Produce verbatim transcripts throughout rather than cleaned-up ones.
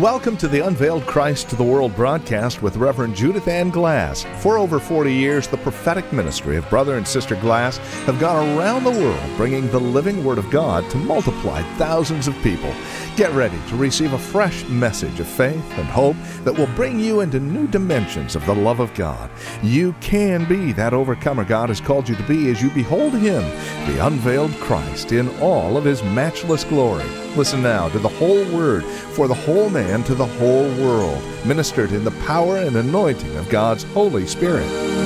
Welcome to the Unveiled Christ to the World broadcast with Reverend Judith Ann Glass. For over forty years, the prophetic ministry of Brother and Sister Glass have gone around the world bringing the living Word of God to multiply thousands of people. Get ready to receive a fresh message of faith and hope that will bring you into new dimensions of the love of God. You can be that overcomer God has called you to be as you behold Him, the unveiled Christ, in all of His matchless glory. Listen now to the whole Word for the whole man to the whole world, ministered in the power and anointing of God's Holy Spirit.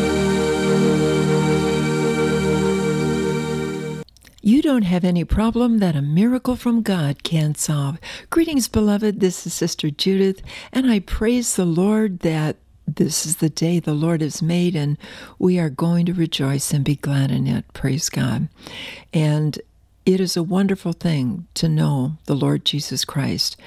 You don't have any problem that a miracle from God can't solve. Greetings, beloved. This is Sister Judith, and I praise the Lord that this is the day the Lord has made, and we are going to rejoice and be glad in it. Praise God. And it is a wonderful thing to know the Lord Jesus Christ.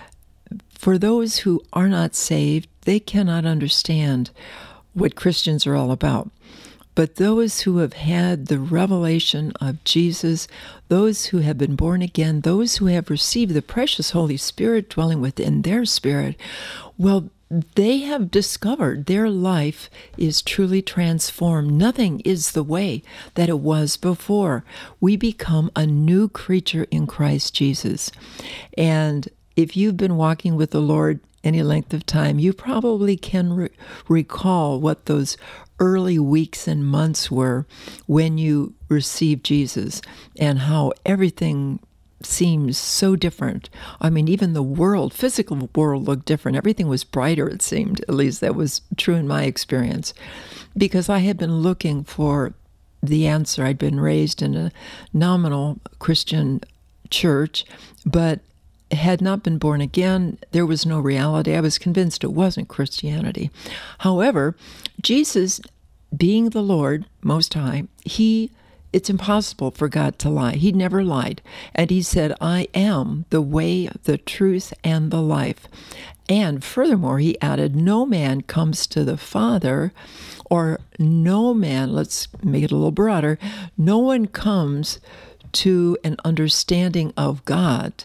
For those who are not saved, they cannot understand what Christians are all about. But those who have had the revelation of Jesus, those who have been born again, those who have received the precious Holy Spirit dwelling within their spirit, well, they have discovered their life is truly transformed. Nothing is the way that it was before. We become a new creature in Christ Jesus. And if you've been walking with the Lord any length of time, you probably can re- recall what those early weeks and months were when you received Jesus and how everything seems so different. I mean, even the world, physical world looked different. Everything was brighter, it seemed. At least that was true in my experience. Because I had been looking for the answer. I'd been raised in a nominal Christian church, but had not been born again. There was no reality. I was convinced it wasn't Christianity. However, Jesus, being the Lord Most High, He It's impossible for God to lie. He never lied. And He said, I am the way, the truth, and the life. And furthermore, He added, no man comes to the Father, or no man, let's make it a little broader, no one comes to an understanding of God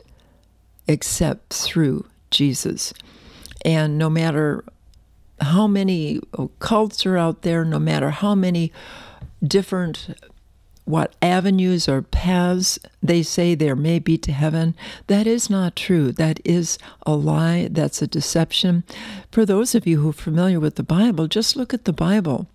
except through Jesus. And no matter how many cults are out there, no matter how many different what avenues or paths they say there may be to heaven, that is not true. That is a lie. That's a deception. For those of you who are familiar with the Bible, just look at the Bible.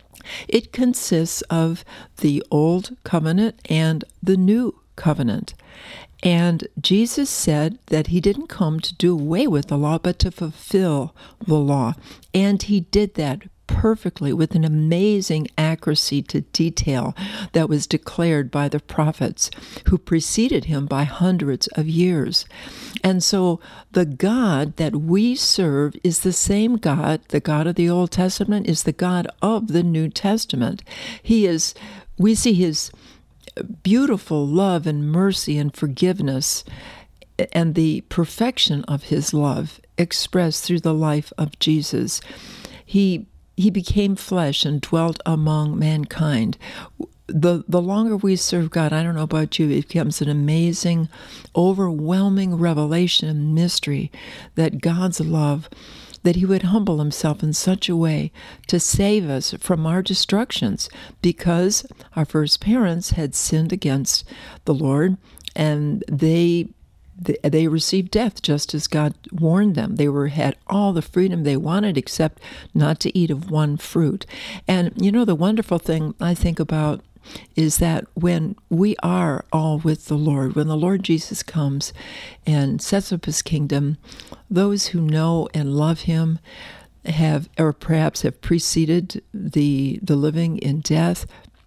It consists of the Old Covenant and the New Covenant. And Jesus said that He didn't come to do away with the law, but to fulfill the law. And He did that perfectly with an amazing accuracy to detail that was declared by the prophets who preceded Him by hundreds of years. And so the God that we serve is the same God. The God of the Old Testament is the God of the New Testament. He is, we see His beautiful love and mercy and forgiveness and the perfection of His love expressed through the life of Jesus. He He became flesh and dwelt among mankind. The the longer we serve God, I don't know about you, it becomes an amazing, overwhelming revelation and mystery that God's love, that He would humble Himself in such a way to save us from our destructions, because our first parents had sinned against the Lord, and they They received death just as God warned them. They were had all the freedom they wanted except not to eat of one fruit. And you know, the wonderful thing I think about is that when we are all with the Lord, when the Lord Jesus comes and sets up His kingdom, those who know and love Him have, or perhaps have preceded the the living in death,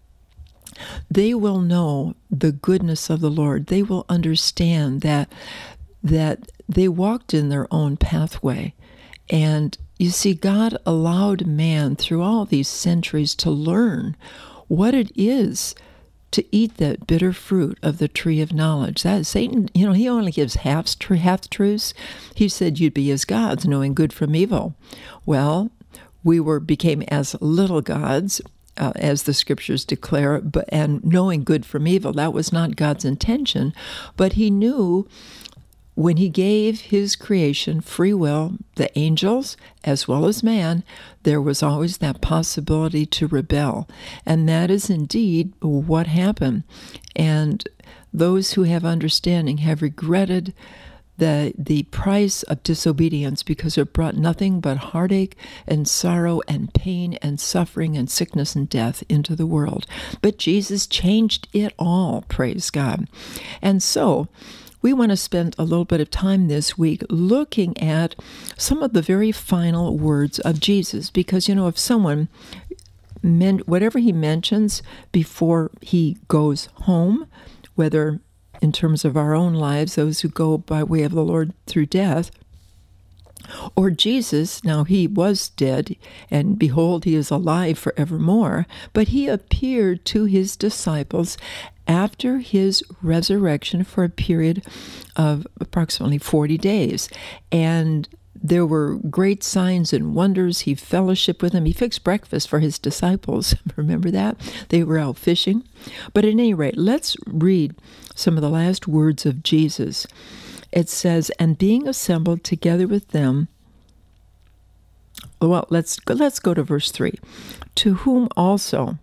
they will know the goodness of the Lord. They will understand that that they walked in their own pathway. And you see, God allowed man through all these centuries to learn what it is to eat that bitter fruit of the tree of knowledge. That Satan, you know, he only gives half half truths. He said you'd be as gods, knowing good from evil. Well, we were became as little gods, uh, as the scriptures declare, but and knowing good from evil. That was not God's intention, but He knew when he gave his creation free will, the angels as well as man, there was always that possibility to rebel. And that is indeed what happened. And those who have understanding have regretted the the price of disobedience, because it brought nothing but heartache and sorrow and pain and suffering and sickness and death into the world. But Jesus changed it all, praise God. And so we want to spend a little bit of time this week looking at some of the very final words of Jesus, because, you know, if someone, men, whatever he mentions before he goes home, whether in terms of our own lives, those who go by way of the Lord through death, or Jesus, now he was dead, and behold, he is alive forevermore, but he appeared to his disciples after his resurrection for a period of approximately forty days. And there were great signs and wonders. He fellowshiped with them. He fixed breakfast for his disciples. Remember that? They were out fishing. But at any rate, let's read some of the last words of Jesus. It says, "And being assembled together with them," well, let's go, let's go to verse three. "To whom also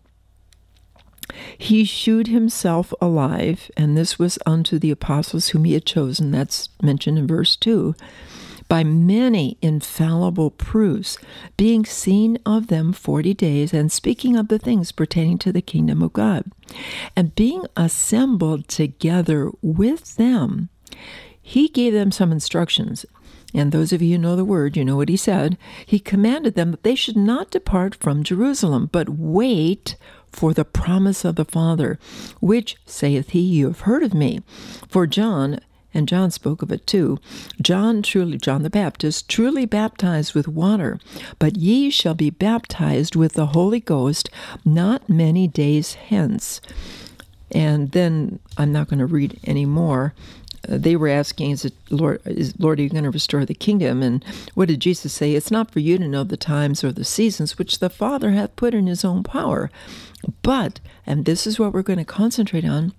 he shewed himself alive," and this was unto the apostles whom he had chosen, that's mentioned in verse two, "by many infallible proofs, being seen of them forty days, and speaking of the things pertaining to the kingdom of God. And being assembled together with them, he gave them some instructions." And those of you who know the word, you know what he said. "He commanded them that they should not depart from Jerusalem, but wait for the promise of the Father, which, saith he, you have heard of me. For John," and John spoke of it too, "John truly, John the Baptist, truly baptized with water, but ye shall be baptized with the Holy Ghost not many days hence." And then, I'm not going to read any more. Uh, they were asking, is it, Lord, is, Lord, are you going to restore the kingdom? And what did Jesus say? "It's not for you to know the times or the seasons which the Father hath put in his own power. But," and this is what we're going to concentrate on,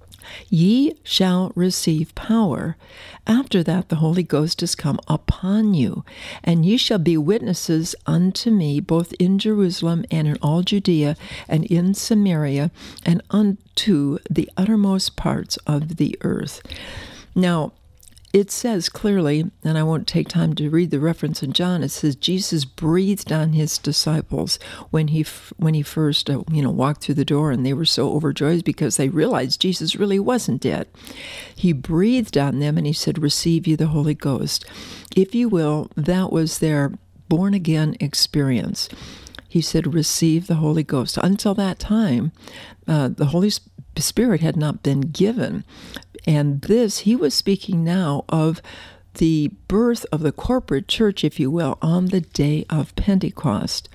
"ye shall receive power. After that the Holy Ghost is come upon you, and ye shall be witnesses unto me both in Jerusalem and in all Judea and in Samaria and unto the uttermost parts of the earth." Now, it says clearly, and I won't take time to read the reference in John, it says Jesus breathed on his disciples when he when he first uh, you know walked through the door, and they were so overjoyed because they realized Jesus really wasn't dead. He breathed on them and he said, "Receive ye the Holy Ghost." If you will, that was their born-again experience. He said, "Receive the Holy Ghost." Until that time, uh, the Holy Spirit had not been given. And this, he was speaking now of the birth of the corporate church, if you will, on the day of Pentecost.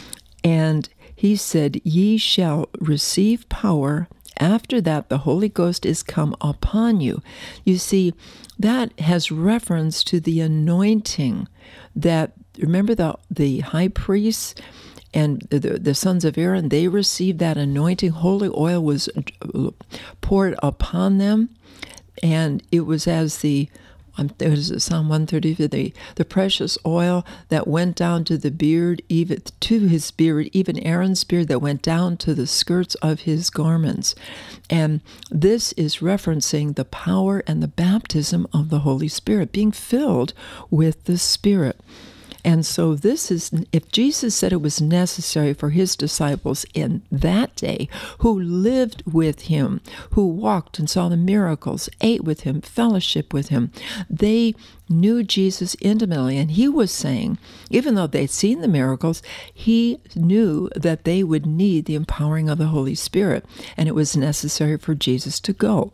And he said, "Ye shall receive power. After that, the Holy Ghost is come upon you." You see, that has reference to the anointing that, remember the, the high priests and the, the sons of Aaron, they received that anointing. Holy oil was poured upon them. And it was as the, um, it was Psalm one thirty, the, the precious oil that went down to the beard, even to his beard, even Aaron's beard that went down to the skirts of his garments. And this is referencing the power and the baptism of the Holy Spirit, being filled with the Spirit. And so this is, if Jesus said it was necessary for his disciples in that day, who lived with him, who walked and saw the miracles, ate with him, fellowship with him, they knew Jesus intimately. And he was saying, even though they'd seen the miracles, he knew that they would need the empowering of the Holy Spirit, and it was necessary for Jesus to go.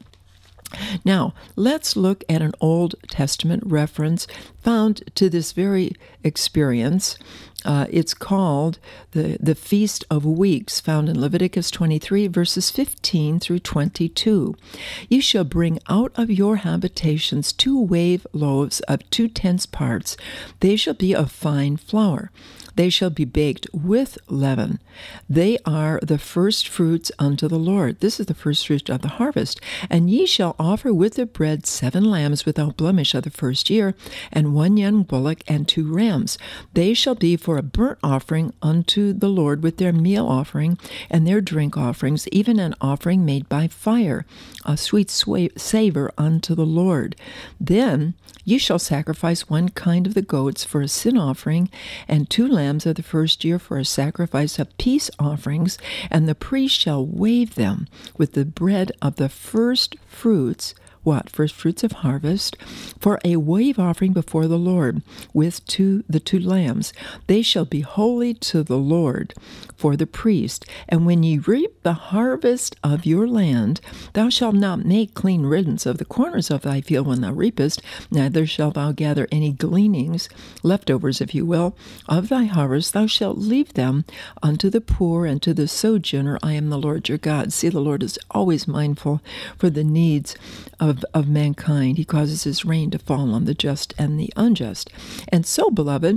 Now, let's look at an Old Testament reference found to this very experience. Uh, it's called the, the Feast of Weeks, found in Leviticus twenty-three, verses fifteen through twenty-two. "You shall bring out of your habitations two wave loaves of two tenths parts. They shall be of fine flour. They shall be baked with leaven. They are the first fruits unto the Lord. This is the first fruit of the harvest. And ye shall offer with the bread seven lambs without blemish of the first year, and one young bullock, and two rams. They shall be for a burnt offering unto the Lord with their meal offering and their drink offerings, even an offering made by fire, a sweet savor unto the Lord. Then ye shall sacrifice one kind of the goats for a sin offering, and two lambs of the first year for a sacrifice of peace offerings, and the priest shall wave them with the bread of the first fruits, what? First fruits of harvest, for a wave offering before the Lord, with two the two lambs. They shall be holy to the Lord for the priest. And when ye reap the harvest of your land, thou shalt not make clean riddance of the corners of thy field when thou reapest, neither shalt thou gather any gleanings, leftovers, if you will, of thy harvest. Thou shalt leave them unto the poor and to the sojourner. I am the Lord your God. See, the Lord is always mindful for the needs of Of, of mankind. He causes his rain to fall on the just and the unjust. And so, beloved,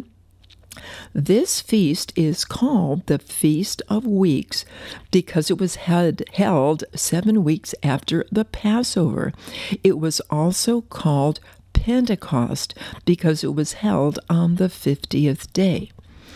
this feast is called the Feast of Weeks because it was had, held seven weeks after the Passover. It was also called Pentecost because it was held on the fiftieth day.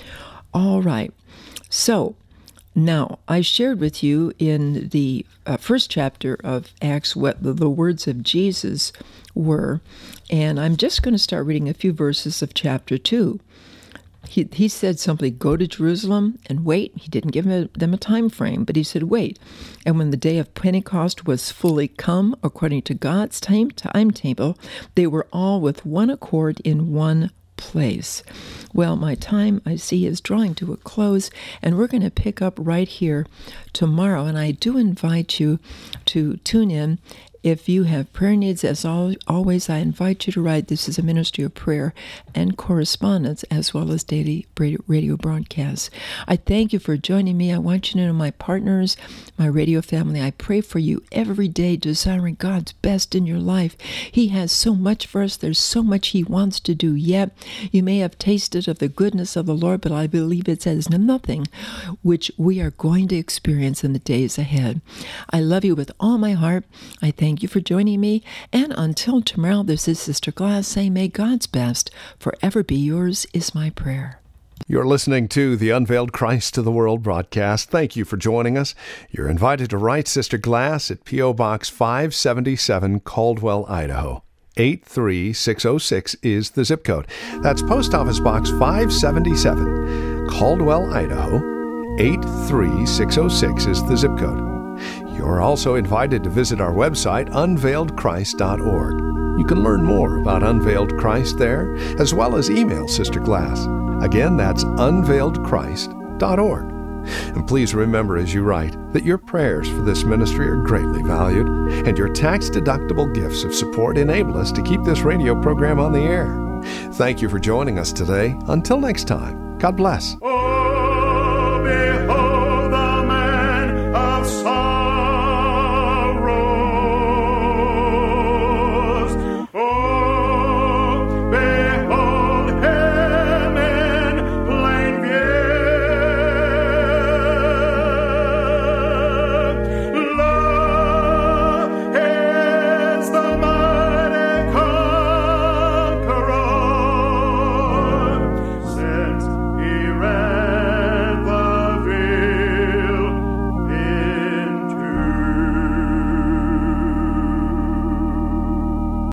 All right. So, now, I shared with you in the uh, first chapter of Acts what the, the words of Jesus were, and I'm just going to start reading a few verses of chapter two. He, he said simply, go to Jerusalem and wait. He didn't give them a time frame, but he said, wait. And when the day of Pentecost was fully come, according to God's time timetable, they were all with one accord in one place. Well, my time, I see, is drawing to a close, and we're going to pick up right here tomorrow. And I do invite you to tune in. If you have prayer needs, as always, I invite you to write. This is a ministry of prayer and correspondence, as well as daily radio broadcasts. I thank you for joining me. I want you to know my partners, my radio family. I pray for you every day, desiring God's best in your life. He has so much for us. There's so much He wants to do yet. You may have tasted of the goodness of the Lord, but I believe it says nothing which we are going to experience in the days ahead. I love you with all my heart. I thank Thank you for joining me, and until tomorrow, this is Sister Glass saying, may God's best forever be yours is my prayer. You're listening to the Unveiled Christ to the World broadcast. Thank you for joining us. You're invited to write Sister Glass at P O. Box five seventy-seven, Caldwell, Idaho. eight three six oh six is the zip code. That's Post Office Box five seventy-seven, Caldwell, Idaho. eight three six oh six is the zip code. You're also invited to visit our website, unveiled christ dot org. You can learn more about Unveiled Christ there, as well as email Sister Glass. Again, that's unveiled christ dot org. And please remember as you write that your prayers for this ministry are greatly valued, and your tax-deductible gifts of support enable us to keep this radio program on the air. Thank you for joining us today. Until next time, God bless. Oh, behold.